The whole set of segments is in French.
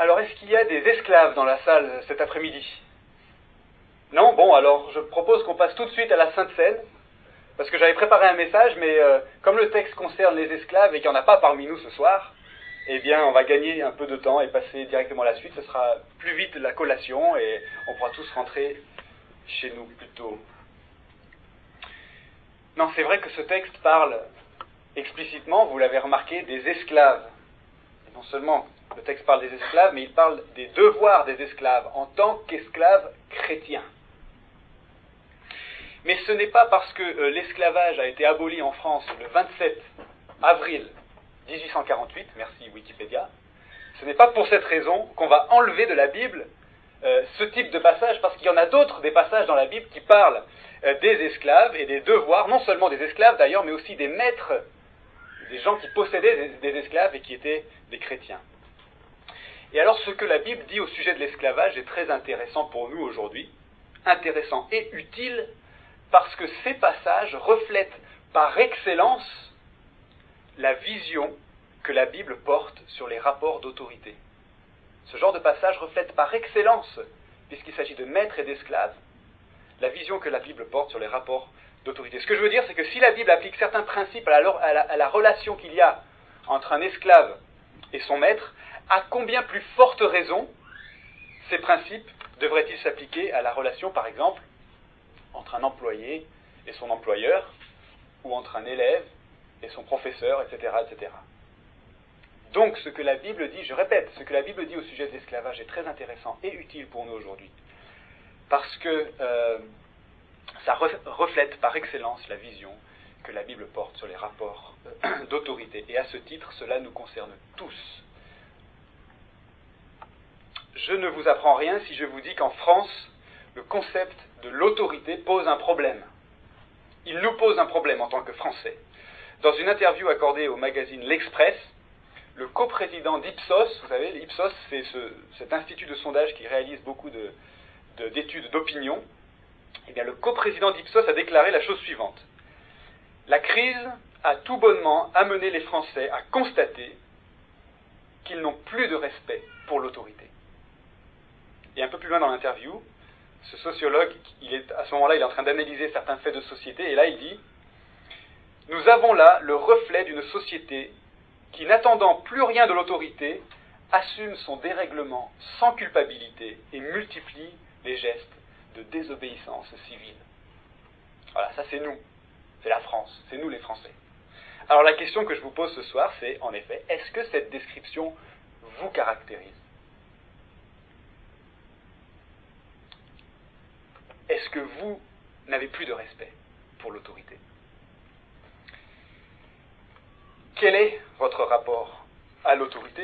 Alors, est-ce qu'il y a des esclaves dans la salle cet après-midi? Non? Bon, alors je propose qu'on passe tout de suite à la Sainte Seine, parce que j'avais préparé un message, mais comme le texte concerne les esclaves et qu'il n'y en a pas parmi nous ce soir, eh bien, on va gagner un peu de temps et passer directement à la suite. Ce sera plus vite la collation et on pourra tous rentrer chez nous plus tôt. Non, c'est vrai que ce texte parle explicitement, vous l'avez remarqué, des esclaves. Et non seulement le texte parle des esclaves, mais il parle des devoirs des esclaves en tant qu'esclaves chrétiens. Mais ce n'est pas parce que l'esclavage a été aboli en France le 27 avril 1848, merci Wikipédia, ce n'est pas pour cette raison qu'on va enlever de la Bible ce type de passage, parce qu'il y en a d'autres, des passages dans la Bible qui parlent des esclaves et des devoirs, non seulement des esclaves d'ailleurs, mais aussi des maîtres, des gens qui possédaient des esclaves et qui étaient des chrétiens. Et alors ce que la Bible dit au sujet de l'esclavage est très intéressant pour nous aujourd'hui, intéressant et utile, parce que ces passages reflètent par excellence la vision que la Bible porte sur les rapports d'autorité. Ce genre de passage reflète par excellence, puisqu'il s'agit de maîtres et d'esclaves, la vision que la Bible porte sur les rapports d'autorité. Ce que je veux dire, c'est que si la Bible applique certains principes à la relation qu'il y a entre un esclave et son maître, à combien plus forte raison ces principes devraient-ils s'appliquer à la relation, par exemple, entre un employé et son employeur, ou entre un élève et son professeur, etc., etc. Donc, ce que la Bible dit, je répète, ce que la Bible dit au sujet de l'esclavage est très intéressant et utile pour nous aujourd'hui, parce que ça reflète par excellence la vision que la Bible porte sur les rapports d'autorité. Et à ce titre, cela nous concerne tous. Je ne vous apprends rien si je vous dis qu'en France, le concept de l'autorité pose un problème. Il nous pose un problème en tant que Français. Dans une interview accordée au magazine L'Express, le coprésident d'Ipsos, vous savez, Ipsos, c'est cet institut de sondage qui réalise beaucoup d'études d'opinion, eh bien, le coprésident d'Ipsos a déclaré la chose suivante. La crise a tout bonnement amené les Français à constater qu'ils n'ont plus de respect pour l'autorité. Et un peu plus loin dans l'interview, ce sociologue, à ce moment-là, il est en train d'analyser certains faits de société, et là il dit « Nous avons là le reflet d'une société qui, n'attendant plus rien de l'autorité, assume son dérèglement sans culpabilité et multiplie les gestes de désobéissance civile. » Voilà, ça c'est nous, c'est la France, c'est nous les Français. Alors la question que je vous pose ce soir, c'est en effet, est-ce que cette description vous caractérise? Est-ce que vous n'avez plus de respect pour l'autorité? Quel est votre rapport à l'autorité?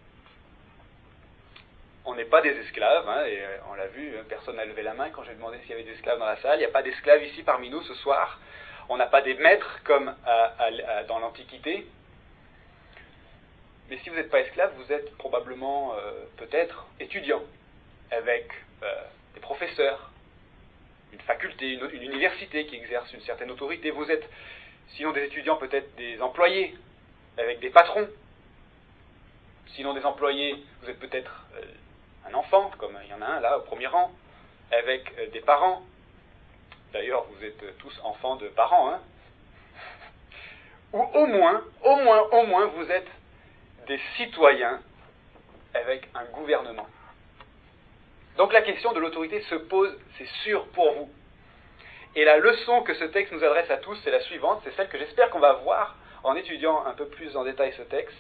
On n'est pas des esclaves, hein, et on l'a vu, personne n'a levé la main quand j'ai demandé s'il y avait des esclaves dans la salle. Il n'y a pas d'esclaves ici parmi nous ce soir. On n'a pas des maîtres comme dans l'Antiquité. Mais si vous n'êtes pas esclave, vous êtes probablement peut-être étudiant, avec des professeurs, une faculté, une université qui exerce une certaine autorité. Vous êtes, sinon des étudiants, peut-être des employés, avec des patrons. Sinon des employés, vous êtes peut-être un enfant, comme il y en a un là, au premier rang, avec des parents. D'ailleurs, vous êtes tous enfants de parents, hein. Ou au moins, vous êtes des citoyens avec un gouvernement. Donc la question de l'autorité se pose, c'est sûr, pour vous. Et la leçon que ce texte nous adresse à tous, c'est la suivante, c'est celle que j'espère qu'on va voir en étudiant un peu plus en détail ce texte.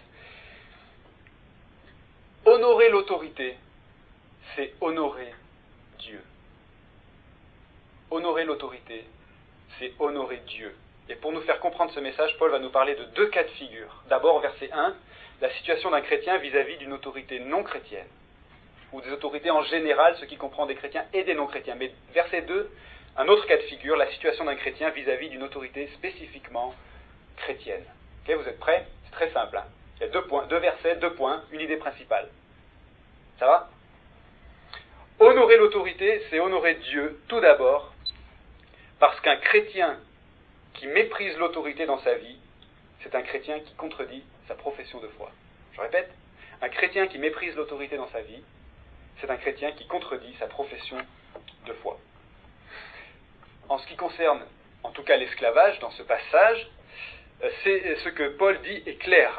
Honorer l'autorité, c'est honorer Dieu. Honorer l'autorité, c'est honorer Dieu. Et pour nous faire comprendre ce message, Paul va nous parler de deux cas de figure. D'abord, verset 1, la situation d'un chrétien vis-à-vis d'une autorité non chrétienne, ou des autorités en général, ce qui comprend des chrétiens et des non-chrétiens. Mais verset 2, un autre cas de figure, la situation d'un chrétien vis-à-vis d'une autorité spécifiquement chrétienne. Okay, vous êtes prêts? C'est très simple. Hein, il y a deux versets, 2 points, une idée principale. Ça va? Honorer l'autorité, c'est honorer Dieu, tout d'abord, parce qu'un chrétien qui méprise l'autorité dans sa vie, c'est un chrétien qui contredit sa profession de foi. Je répète, Un chrétien qui méprise l'autorité dans sa vie, c'est un chrétien qui contredit sa profession de foi. En ce qui concerne, en tout cas, l'esclavage, dans ce passage, c'est ce que Paul dit est clair.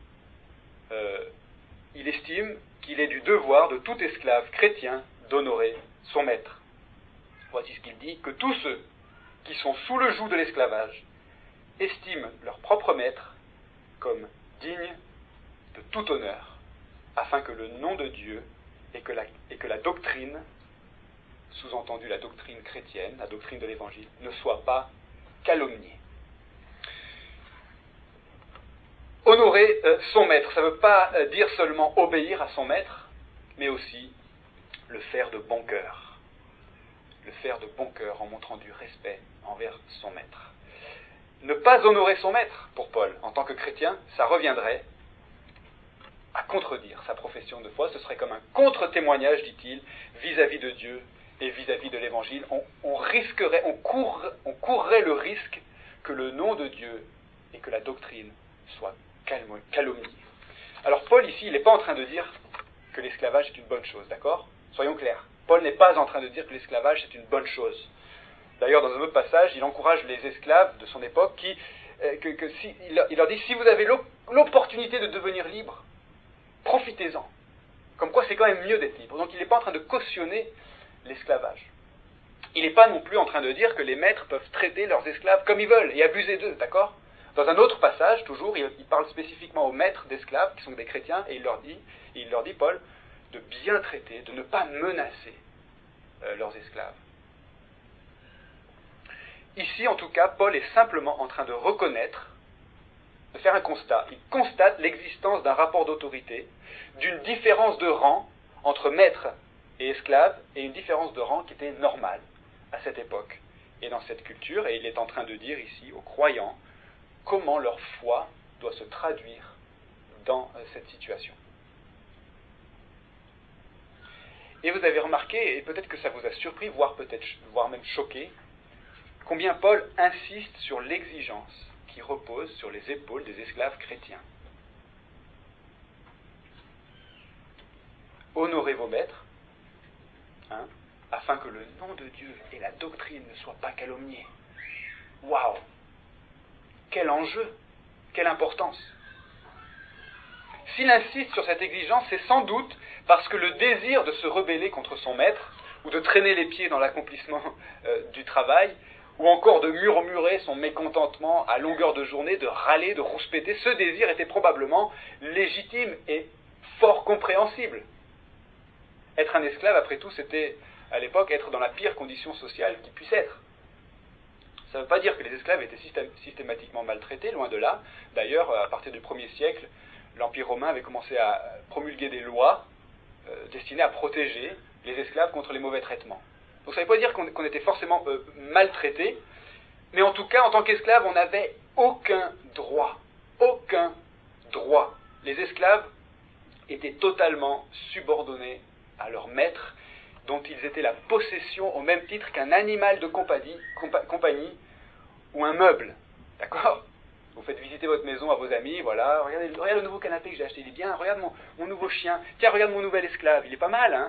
Il estime qu'il est du devoir de tout esclave chrétien d'honorer son maître. Voici ce qu'il dit, que tous ceux qui sont sous le joug de l'esclavage estiment leur propre maître comme digne de tout honneur, afin que le nom de Dieu et que la doctrine, sous-entendu la doctrine chrétienne, la doctrine de l'Évangile, ne soit pas calomniée. Honorer son maître, ça ne veut pas dire seulement obéir à son maître, mais aussi le faire de bon cœur. Le faire de bon cœur en montrant du respect envers son maître. Ne pas honorer son maître, pour Paul, en tant que chrétien, ça reviendrait à contredire sa profession de foi. Ce serait comme un contre-témoignage, dit-il, vis-à-vis de Dieu et vis-à-vis de l'Évangile. On courrait le risque que le nom de Dieu et que la doctrine soient calomniés. Alors Paul, ici, il n'est pas en train de dire que l'esclavage est une bonne chose, d'accord ? Soyons clairs. Paul n'est pas en train de dire que l'esclavage est une bonne chose. D'ailleurs, dans un autre passage, il encourage les esclaves de son époque il leur dit, si vous avez l'opportunité de devenir libre, profitez-en. Comme quoi, c'est quand même mieux d'être libre. Donc, il n'est pas en train de cautionner l'esclavage. Il n'est pas non plus en train de dire que les maîtres peuvent traiter leurs esclaves comme ils veulent et abuser d'eux, d'accord ? Dans un autre passage, toujours, il parle spécifiquement aux maîtres d'esclaves, qui sont des chrétiens, et il leur dit, Paul, de bien traiter, de ne pas menacer leurs esclaves. Ici, en tout cas, Paul est simplement en train de reconnaître, de faire un constat. Il constate l'existence d'un rapport d'autorité, d'une différence de rang entre maître et esclave, et une différence de rang qui était normale à cette époque et dans cette culture. Et il est en train de dire ici aux croyants comment leur foi doit se traduire dans cette situation. Et vous avez remarqué, et peut-être que ça vous a surpris, voire même choqué, combien Paul insiste sur l'exigence qui repose sur les épaules des esclaves chrétiens. Honorez vos maîtres, afin que le nom de Dieu et la doctrine ne soient pas calomniés. Waouh! Quel enjeu! Quelle importance! S'il insiste sur cette exigence, c'est sans doute parce que le désir de se rebeller contre son maître, ou de traîner les pieds dans l'accomplissement du travail, ou encore de murmurer son mécontentement à longueur de journée, de râler, de rouspéter, ce désir était probablement légitime et fort compréhensible. Être un esclave, après tout, c'était, à l'époque, être dans la pire condition sociale qui puisse être. Ça ne veut pas dire que les esclaves étaient systématiquement maltraités, loin de là. D'ailleurs, à partir du 1er siècle, l'Empire romain avait commencé à promulguer des lois destinées à protéger les esclaves contre les mauvais traitements. Donc ça ne veut pas dire qu'on était forcément maltraités, mais en tout cas, en tant qu'esclaves, on n'avait aucun droit. Aucun droit. Les esclaves étaient totalement subordonnés à leur maître, dont ils étaient la possession au même titre qu'un animal de compagnie ou un meuble. D'accord ? Vous faites visiter votre maison à vos amis, voilà, regarde le nouveau canapé que j'ai acheté, il est bien, regarde mon nouveau chien, tiens, regarde mon nouvel esclave, il est pas mal, hein ?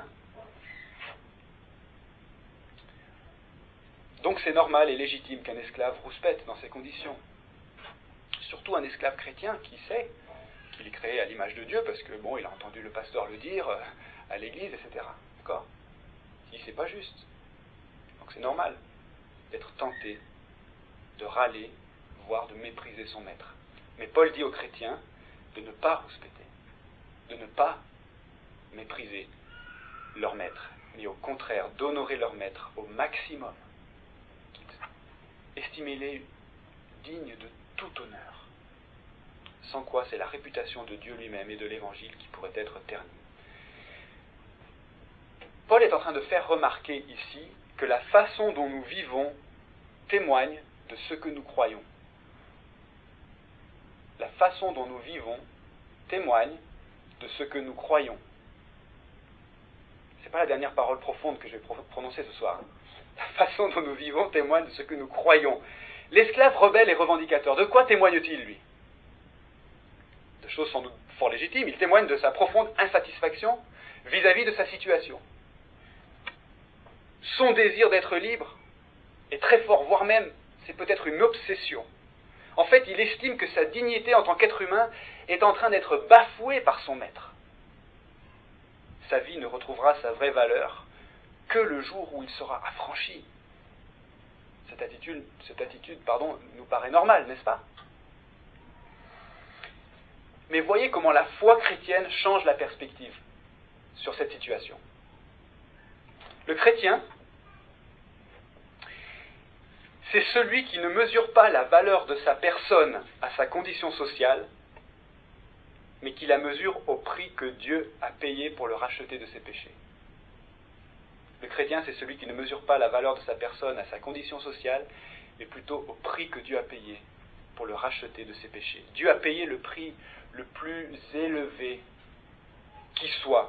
Donc c'est normal et légitime qu'un esclave rouspète dans ces conditions. Surtout un esclave chrétien qui sait qu'il est créé à l'image de Dieu, parce que, bon, il a entendu le pasteur le dire à l'église, etc. D'accord ? Si c'est pas juste. Donc c'est normal d'être tenté, de râler, voire de mépriser son maître. Mais Paul dit aux chrétiens de ne pas rouspéter, de ne pas mépriser leur maître, mais au contraire d'honorer leur maître au maximum. Estimez-les dignes de tout honneur, sans quoi c'est la réputation de Dieu lui-même et de l'Évangile qui pourrait être ternie. Paul est en train de faire remarquer ici que la façon dont nous vivons témoigne de ce que nous croyons. La façon dont nous vivons témoigne de ce que nous croyons. Ce n'est pas la dernière parole profonde que je vais prononcer ce soir. La façon dont nous vivons témoigne de ce que nous croyons. L'esclave rebelle et revendicateur, de quoi témoigne-t-il, lui ? De chose sans doute fort légitime, il témoigne de sa profonde insatisfaction vis-à-vis de sa situation. Son désir d'être libre est très fort, voire même, c'est peut-être une obsession. En fait, il estime que sa dignité en tant qu'être humain est en train d'être bafouée par son maître. Sa vie ne retrouvera sa vraie valeur que le jour où il sera affranchi. Cette attitude, nous paraît normale, n'est-ce pas? Mais voyez comment la foi chrétienne change la perspective sur cette situation. Le chrétien, c'est celui qui ne mesure pas la valeur de sa personne à sa condition sociale, mais qui la mesure au prix que Dieu a payé pour le racheter de ses péchés. Le chrétien, c'est celui qui ne mesure pas la valeur de sa personne à sa condition sociale, mais plutôt au prix que Dieu a payé pour le racheter de ses péchés. Dieu a payé le prix le plus élevé qui soit.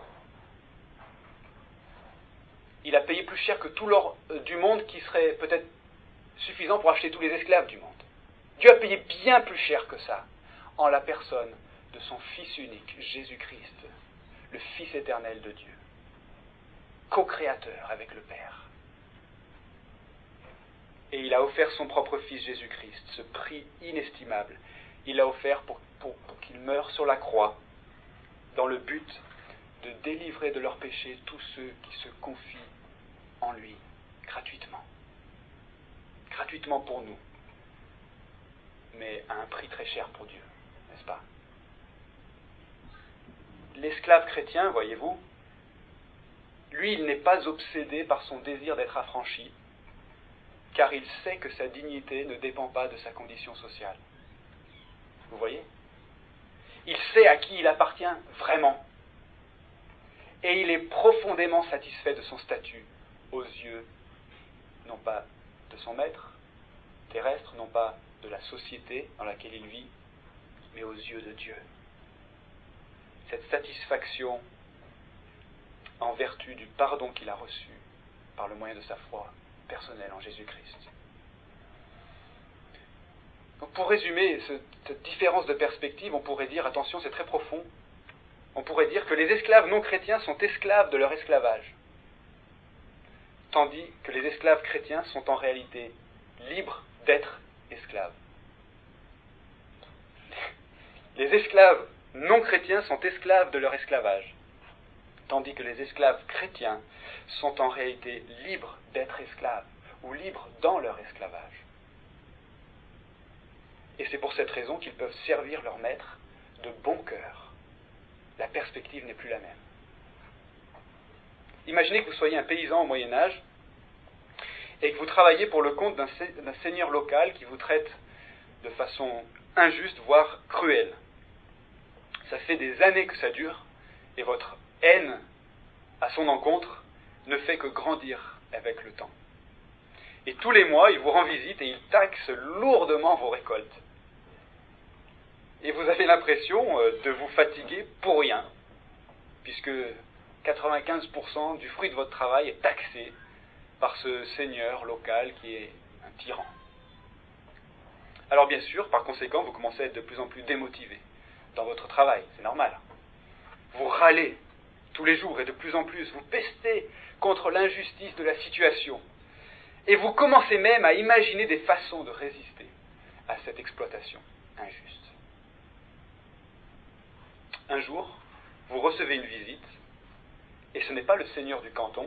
Il a payé plus cher que tout l'or du monde qui serait peut-être suffisant pour acheter tous les esclaves du monde. Dieu a payé bien plus cher que ça, en la personne de son Fils unique, Jésus-Christ, le Fils éternel de Dieu, co-créateur avec le Père. Et il a offert son propre Fils Jésus-Christ, ce prix inestimable. Il l'a offert pour qu'il meure sur la croix, dans le but de délivrer de leurs péchés tous ceux qui se confient en lui, gratuitement. Gratuitement pour nous, mais à un prix très cher pour Dieu, n'est-ce pas? L'esclave chrétien, voyez-vous, lui, il n'est pas obsédé par son désir d'être affranchi, car il sait que sa dignité ne dépend pas de sa condition sociale. Vous voyez? Il sait à qui il appartient vraiment. Et il est profondément satisfait de son statut aux yeux, non pas de son maître terrestre, non pas de la société dans laquelle il vit, mais aux yeux de Dieu. Cette satisfaction en vertu du pardon qu'il a reçu par le moyen de sa foi personnelle en Jésus-Christ. Donc pour résumer cette différence de perspective, on pourrait dire, attention, c'est très profond, on pourrait dire que les esclaves non chrétiens sont esclaves de leur esclavage, tandis que les esclaves chrétiens sont en réalité libres d'être esclaves. Les esclaves non chrétiens sont esclaves de leur esclavage, tandis que les esclaves chrétiens sont en réalité libres d'être esclaves, ou libres dans leur esclavage. Et c'est pour cette raison qu'ils peuvent servir leur maître de bon cœur. La perspective n'est plus la même. Imaginez que vous soyez un paysan au Moyen-Âge et que vous travaillez pour le compte d'un seigneur local qui vous traite de façon injuste, voire cruelle. Ça fait des années que ça dure et votre haine à son encontre ne fait que grandir avec le temps. Et tous les mois, il vous rend visite et il taxe lourdement vos récoltes. Et vous avez l'impression de vous fatiguer pour rien, puisque 95% du fruit de votre travail est taxé par ce seigneur local qui est un tyran. Alors bien sûr, par conséquent, vous commencez à être de plus en plus démotivé dans votre travail, c'est normal. Vous râlez tous les jours et de plus en plus, vous pestez contre l'injustice de la situation. Et vous commencez même à imaginer des façons de résister à cette exploitation injuste. Un jour, vous recevez une visite, et ce n'est pas le seigneur du canton,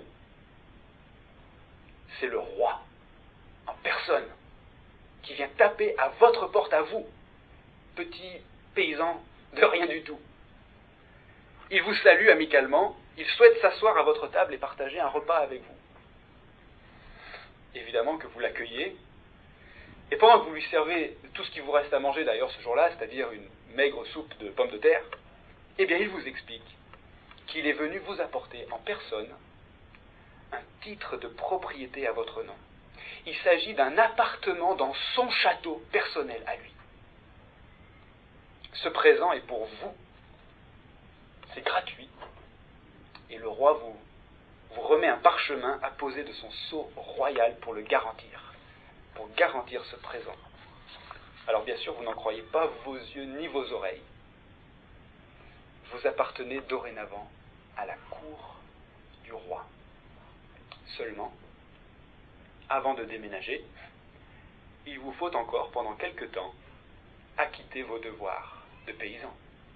c'est le roi, en personne, qui vient taper à votre porte à vous, petit paysan de rien du tout. Il vous salue amicalement, il souhaite s'asseoir à votre table et partager un repas avec vous. Évidemment que vous l'accueillez, et pendant que vous lui servez tout ce qui vous reste à manger d'ailleurs ce jour-là, c'est-à-dire une maigre soupe de pommes de terre, eh bien il vous explique qu'il est venu vous apporter en personne un titre de propriété à votre nom. Il s'agit d'un appartement dans son château personnel à lui. Ce présent est pour vous. C'est gratuit. Et le roi vous remet un parchemin apposé de son sceau royal pour le garantir. Pour garantir ce présent. Alors bien sûr, vous n'en croyez pas vos yeux ni vos oreilles. vous appartenez dorénavant à la cour du roi. Seulement, avant de déménager, il vous faut encore, pendant quelque temps, acquitter vos devoirs de paysan.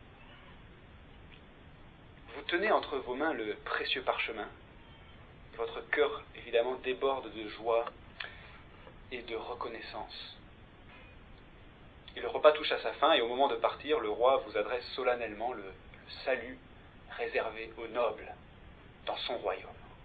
Vous tenez entre vos mains le précieux parchemin. Votre cœur, évidemment, déborde de joie et de reconnaissance. Et le repas touche à sa fin, et au moment de partir, le roi vous adresse solennellement le salut réservé aux nobles dans son royaume.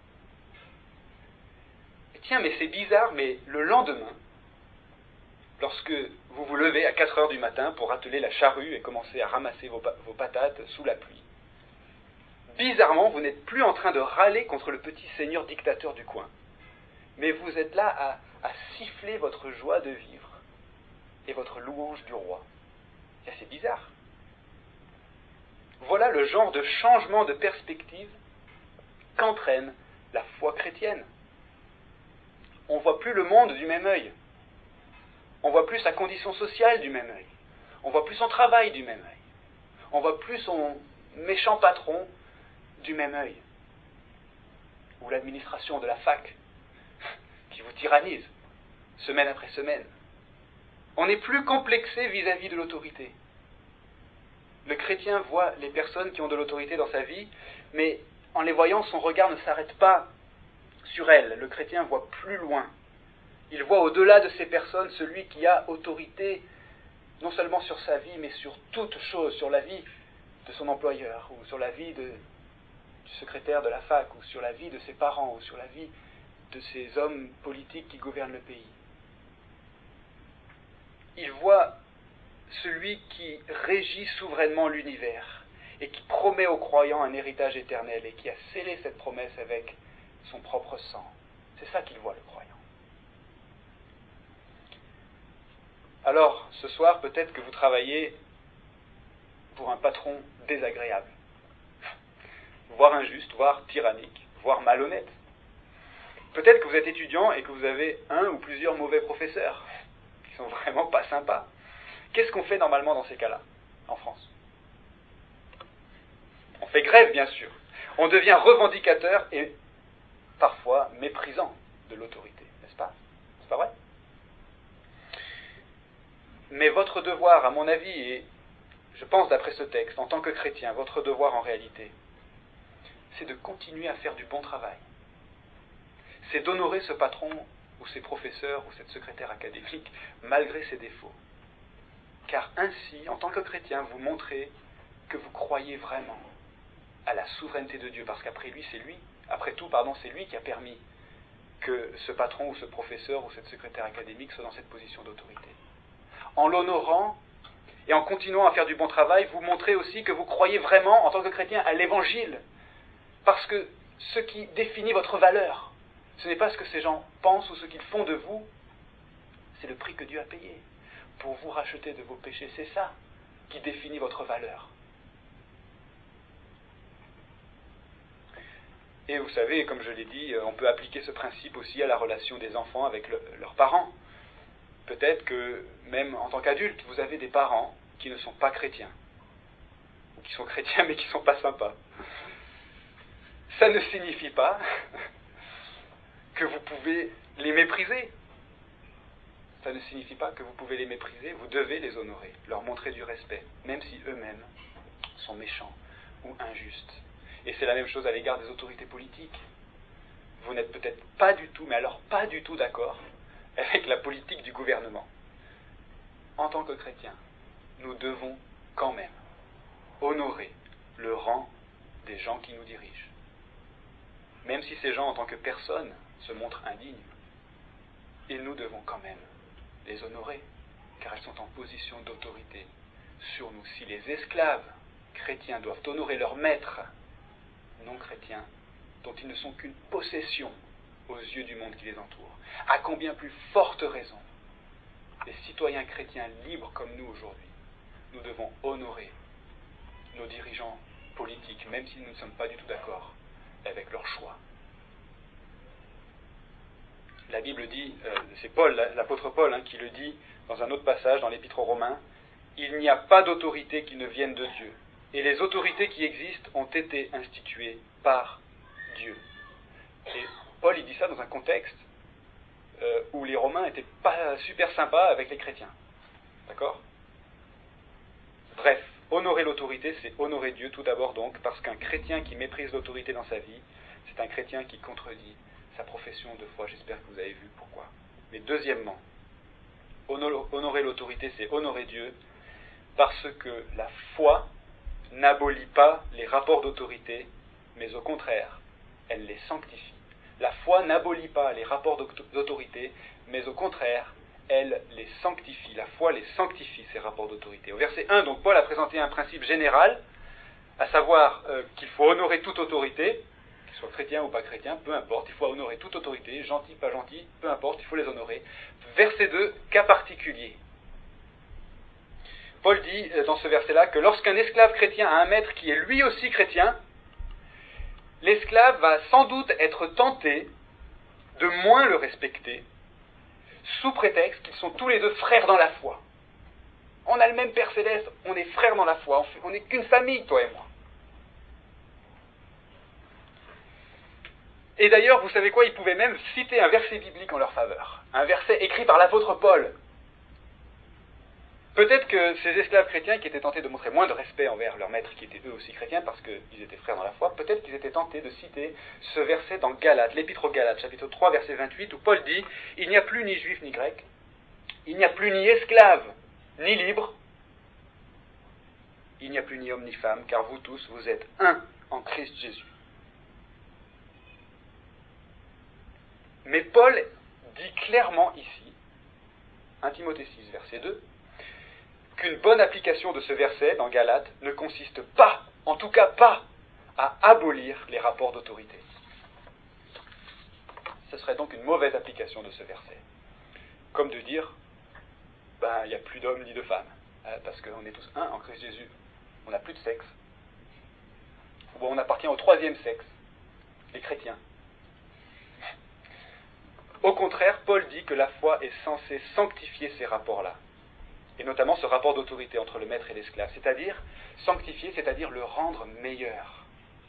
Et tiens, mais c'est bizarre, mais le lendemain, lorsque vous vous levez à 4 heures du matin pour atteler la charrue et commencer à ramasser vos patates sous la pluie, bizarrement, vous n'êtes plus en train de râler contre le petit seigneur dictateur du coin, mais vous êtes là à siffler votre joie de vivre et votre louange du roi. C'est assez bizarre. Voilà le genre de changement de perspective qu'entraîne la foi chrétienne. On ne voit plus le monde du même œil. On ne voit plus sa condition sociale du même œil. On ne voit plus son travail du même œil. On ne voit plus son méchant patron du même œil. Ou l'administration de la fac qui vous tyrannise, semaine après semaine. On n'est plus complexé vis-à-vis de l'autorité. Le chrétien voit les personnes qui ont de l'autorité dans sa vie, mais en les voyant, son regard ne s'arrête pas sur elles. Le chrétien voit plus loin. Il voit au-delà de ces personnes celui qui a autorité, non seulement sur sa vie, mais sur toute chose, sur la vie de son employeur, ou sur la vie du secrétaire de la fac, ou sur la vie de ses parents, ou sur la vie de ces hommes politiques qui gouvernent le pays. Il voit celui qui régit souverainement l'univers et qui promet aux croyants un héritage éternel et qui a scellé cette promesse avec son propre sang. C'est ça qu'il voit, le croyant. Alors, ce soir, peut-être que vous travaillez pour un patron désagréable, voire injuste, voire tyrannique, voire malhonnête. Peut-être que vous êtes étudiant et que vous avez un ou plusieurs mauvais professeurs qui sont vraiment pas sympas. Qu'est-ce qu'on fait normalement dans ces cas-là, en France? On fait grève, bien sûr. On devient revendicateur et parfois méprisant de l'autorité, n'est-ce pas? C'est pas vrai? Mais votre devoir, à mon avis, et je pense d'après ce texte, en tant que chrétien, votre devoir en réalité, c'est de continuer à faire du bon travail. C'est d'honorer ce patron ou ces professeurs ou cette secrétaire académique malgré ses défauts. Car ainsi, en tant que chrétien, vous montrez que vous croyez vraiment à la souveraineté de Dieu, parce qu'après tout, c'est lui qui a permis que ce patron ou ce professeur ou cette secrétaire académique soit dans cette position d'autorité. En l'honorant et en continuant à faire du bon travail, vous montrez aussi que vous croyez vraiment, en tant que chrétien, à l'évangile. Parce que ce qui définit votre valeur, ce n'est pas ce que ces gens pensent ou ce qu'ils font de vous, c'est le prix que Dieu a payé pour vous racheter de vos péchés. C'est ça qui définit votre valeur. Et vous savez, comme je l'ai dit, on peut appliquer ce principe aussi à la relation des enfants avec leurs parents. Peut-être que, même en tant qu'adulte, vous avez des parents qui ne sont pas chrétiens, ou qui sont chrétiens mais qui ne sont pas sympas. Ça ne signifie pas que vous pouvez les mépriser. Ça ne signifie pas que vous pouvez les mépriser, vous devez les honorer, leur montrer du respect, même si eux-mêmes sont méchants ou injustes. Et c'est la même chose à l'égard des autorités politiques. Vous n'êtes peut-être pas du tout, mais alors pas du tout d'accord avec la politique du gouvernement. En tant que chrétiens, nous devons quand même honorer le rang des gens qui nous dirigent. Même si ces gens, en tant que personnes, se montrent indignes, et nous devons quand même les honorer, car elles sont en position d'autorité sur nous. Si les esclaves chrétiens doivent honorer leurs maîtres non chrétiens, dont ils ne sont qu'une possession aux yeux du monde qui les entoure, à combien plus forte raison les citoyens chrétiens libres comme nous aujourd'hui, nous devons honorer nos dirigeants politiques, même si nous ne sommes pas du tout d'accord avec leur choix. La Bible dit, c'est Paul, l'apôtre Paul, qui le dit dans un autre passage, dans l'Épître aux Romains, « Il n'y a pas d'autorité qui ne vienne de Dieu, et les autorités qui existent ont été instituées par Dieu. Et Paul, il dit ça dans un contexte où les Romains n'étaient pas super sympas avec les chrétiens. D'accord ? Bref, honorer l'autorité, c'est honorer Dieu tout d'abord donc, parce qu'un chrétien qui méprise l'autorité dans sa vie, c'est un chrétien qui contredit sa profession de foi. J'espère que vous avez vu pourquoi. Mais deuxièmement, honorer l'autorité, c'est honorer Dieu, parce que la foi n'abolit pas les rapports d'autorité, mais au contraire, elle les sanctifie. La foi n'abolit pas les rapports d'autorité, mais au contraire, elle les sanctifie. La foi les sanctifie, ces rapports d'autorité. Au verset 1, donc, Paul a présenté un principe général, à savoir qu'il faut honorer toute autorité, qu'il soit chrétien ou pas chrétien, peu importe, il faut honorer toute autorité, gentil, pas gentil, peu importe, il faut les honorer. Verset 2, cas particulier. Paul dit dans ce verset-là que lorsqu'un esclave chrétien a un maître qui est lui aussi chrétien, l'esclave va sans doute être tenté de moins le respecter, sous prétexte qu'ils sont tous les deux frères dans la foi. On a le même Père Céleste, on est frères dans la foi, on n'est qu'une famille, toi et moi. Et d'ailleurs, vous savez quoi, ils pouvaient même citer un verset biblique en leur faveur, un verset écrit par l'apôtre Paul. Peut-être que ces esclaves chrétiens qui étaient tentés de montrer moins de respect envers leurs maîtres qui étaient eux aussi chrétiens parce qu'ils étaient frères dans la foi, peut-être qu'ils étaient tentés de citer ce verset dans Galates, l'épître aux Galates, chapitre 3, verset 28, où Paul dit « Il n'y a plus ni juif ni grec, il n'y a plus ni esclave ni libre, il n'y a plus ni homme ni femme, car vous tous, vous êtes un en Christ Jésus. » Mais Paul dit clairement ici, 1 Timothée 6, verset 2, qu'une bonne application de ce verset dans Galates ne consiste pas, en tout cas pas, à abolir les rapports d'autorité. Ce serait donc une mauvaise application de ce verset. Comme de dire, il n'y a plus d'hommes ni de femmes, parce qu'on est tous un en Christ Jésus. On n'a plus de sexe. Bon, on appartient au troisième sexe, les chrétiens. Au contraire, Paul dit que la foi est censée sanctifier ces rapports-là, et notamment ce rapport d'autorité entre le maître et l'esclave, c'est-à-dire sanctifier, c'est-à-dire le rendre meilleur.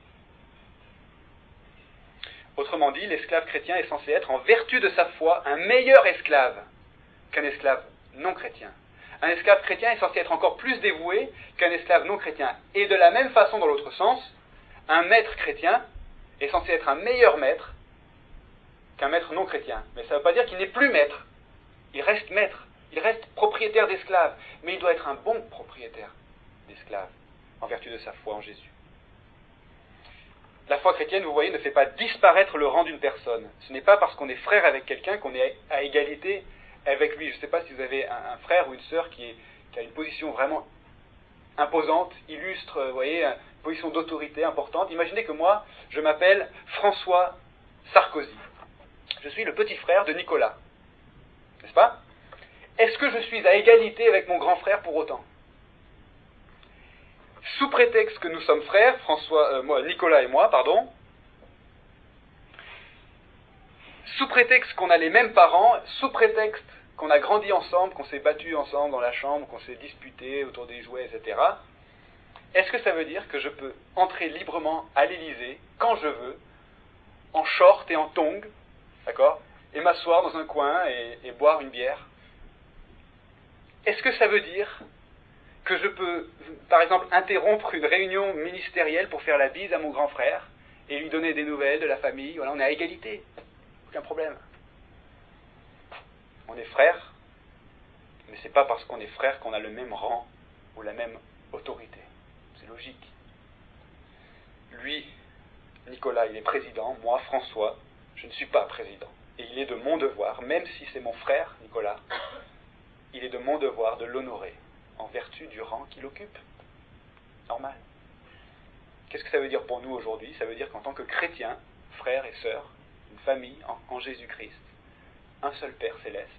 Autrement dit, l'esclave chrétien est censé être, en vertu de sa foi, un meilleur esclave qu'un esclave non chrétien. Un esclave chrétien est censé être encore plus dévoué qu'un esclave non chrétien. Et de la même façon, dans l'autre sens, un maître chrétien est censé être un meilleur maître qu'un maître non chrétien. Mais ça ne veut pas dire qu'il n'est plus maître. Il reste maître. Il reste propriétaire d'esclaves, mais il doit être un bon propriétaire d'esclaves, en vertu de sa foi en Jésus. La foi chrétienne, vous voyez, ne fait pas disparaître le rang d'une personne. Ce n'est pas parce qu'on est frère avec quelqu'un qu'on est à égalité avec lui. Je ne sais pas si vous avez un frère ou une sœur qui a une position vraiment imposante, illustre, vous voyez, une position d'autorité importante. Imaginez que moi, je m'appelle François Sarkozy. Je suis le petit frère de Nicolas. N'est-ce pas ? Est-ce que je suis à égalité avec mon grand frère pour autant ? Sous prétexte que nous sommes frères, Nicolas et moi, sous prétexte qu'on a les mêmes parents, sous prétexte qu'on a grandi ensemble, qu'on s'est battu ensemble dans la chambre, qu'on s'est disputé autour des jouets, etc., est-ce que ça veut dire que je peux entrer librement à l'Élysée, quand je veux, en short et en tongs, d'accord, et m'asseoir dans un coin et boire une bière ? Est-ce que ça veut dire que je peux, par exemple, interrompre une réunion ministérielle pour faire la bise à mon grand frère et lui donner des nouvelles de la famille ? Voilà, on est à égalité. Aucun problème. On est frères, mais c'est pas parce qu'on est frères qu'on a le même rang ou la même autorité. C'est logique. Lui, Nicolas, il est président. Moi, François, je ne suis pas président. Et il est de mon devoir, même si c'est mon frère, Nicolas, il est de mon devoir de l'honorer en vertu du rang qu'il occupe. Normal. Qu'est-ce que ça veut dire pour nous aujourd'hui ? Ça veut dire qu'en tant que chrétiens, frères et sœurs, une famille en Jésus-Christ, un seul Père céleste,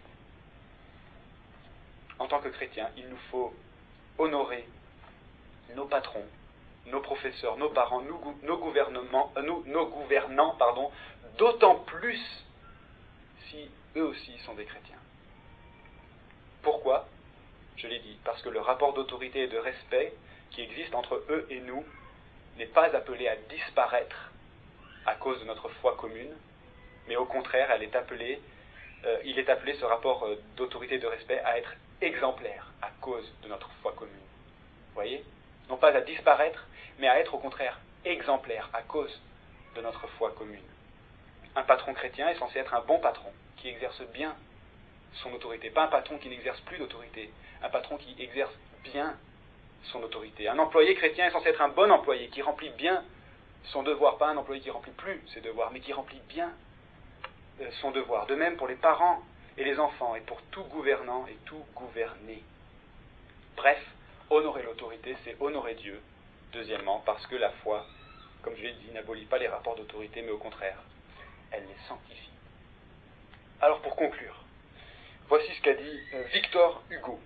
en tant que chrétiens, il nous faut honorer nos patrons, nos professeurs, nos parents, nos gouvernants, d'autant plus si eux aussi sont des chrétiens. Pourquoi ? Je l'ai dit, parce que le rapport d'autorité et de respect qui existe entre eux et nous n'est pas appelée à disparaître à cause de notre foi commune, mais au contraire, il est appelé, ce rapport d'autorité et de respect, à être exemplaire à cause de notre foi commune. Vous voyez? Non pas à disparaître, mais à être au contraire exemplaire à cause de notre foi commune. Un patron chrétien est censé être un bon patron, qui exerce bien son autorité. Pas un patron qui n'exerce plus d'autorité, un patron qui exerce bien son autorité. Un employé chrétien est censé être un bon employé, qui remplit bien son devoir, pas un employé qui remplit plus ses devoirs, mais qui remplit bien son devoir. De même pour les parents et les enfants, et pour tout gouvernant et tout gouverné. Bref, honorer l'autorité, c'est honorer Dieu. Deuxièmement, parce que la foi, comme je l'ai dit, n'abolit pas les rapports d'autorité, mais au contraire, elle les sanctifie. Alors pour conclure, voici ce qu'a dit Victor Hugo.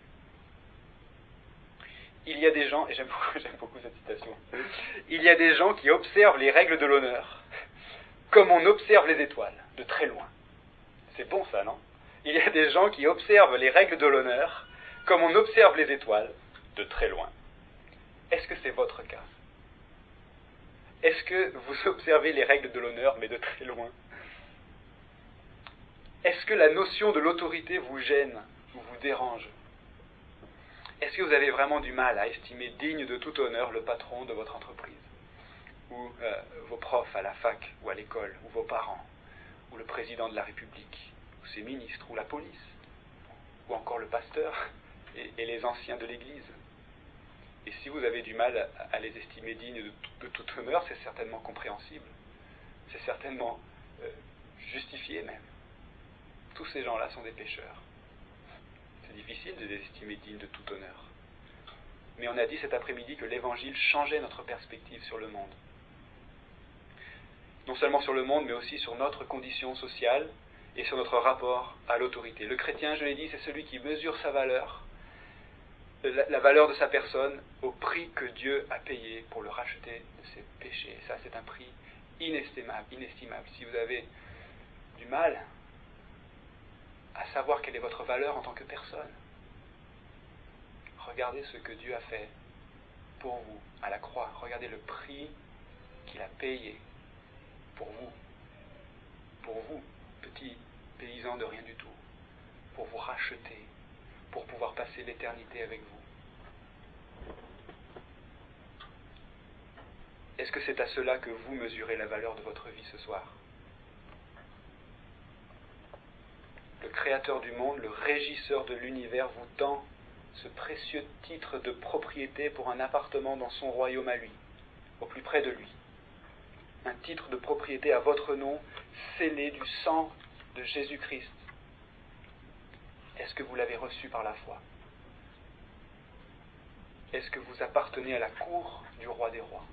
Il y a des gens, et j'aime beaucoup cette citation, il y a des gens qui observent les règles de l'honneur comme on observe les étoiles, de très loin. C'est bon ça, non? Il y a des gens qui observent les règles de l'honneur comme on observe les étoiles, de très loin. Est-ce que c'est votre cas? Est-ce que vous observez les règles de l'honneur, mais de très loin? Est-ce que la notion de l'autorité vous gêne ou vous dérange? Est-ce que vous avez vraiment du mal à estimer digne de tout honneur le patron de votre entreprise? Ou vos profs à la fac ou à l'école, ou vos parents, ou le président de la République, ou ses ministres, ou la police, ou encore le pasteur et les anciens de l'Église? Et si vous avez du mal à les estimer dignes de tout honneur, c'est certainement compréhensible. C'est certainement justifié même. Tous ces gens-là sont des pécheurs. C'est difficile de les estimer dignes de tout honneur. Mais on a dit cet après-midi que l'Évangile changeait notre perspective sur le monde. Non seulement sur le monde, mais aussi sur notre condition sociale et sur notre rapport à l'autorité. Le chrétien, je l'ai dit, c'est celui qui mesure sa valeur, la valeur de sa personne, au prix que Dieu a payé pour le racheter de ses péchés. Et ça, c'est un prix inestimable. Si vous avez du mal à savoir quelle est votre valeur en tant que personne, regardez ce que Dieu a fait pour vous à la croix. Regardez le prix qu'il a payé pour vous, petits paysans de rien du tout, pour vous racheter, pour pouvoir passer l'éternité avec vous. Est-ce que c'est à cela que vous mesurez la valeur de votre vie ce soir? Le Créateur du monde, le Régisseur de l'univers vous tend ce précieux titre de propriété pour un appartement dans son royaume à lui, au plus près de lui. Un titre de propriété à votre nom, scellé du sang de Jésus-Christ. Est-ce que vous l'avez reçu par la foi? Est-ce que vous appartenez à la cour du roi des rois?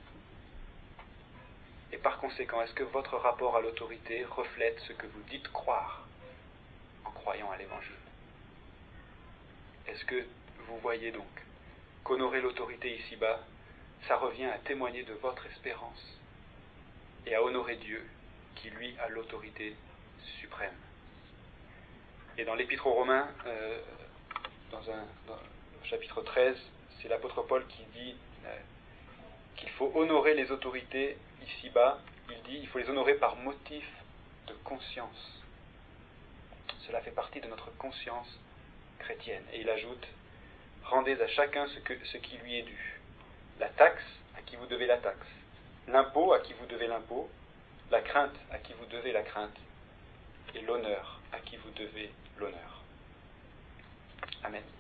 Et par conséquent, est-ce que votre rapport à l'autorité reflète ce que vous dites croire en croyant à l'Évangile? Est-ce que vous voyez donc qu'honorer l'autorité ici-bas, ça revient à témoigner de votre espérance et à honorer Dieu qui, lui, a l'autorité suprême? Et dans l'Épître aux Romains, dans le chapitre 13, c'est l'apôtre Paul qui dit qu'il faut honorer les autorités ici-bas. Il dit qu'il faut les honorer par motif de conscience. Cela fait partie de notre conscience chrétienne. Et il ajoute, rendez à chacun ce qui lui est dû. La taxe, à qui vous devez la taxe. L'impôt, à qui vous devez l'impôt. La crainte, à qui vous devez la crainte. Et l'honneur, à qui vous devez l'honneur. Amen.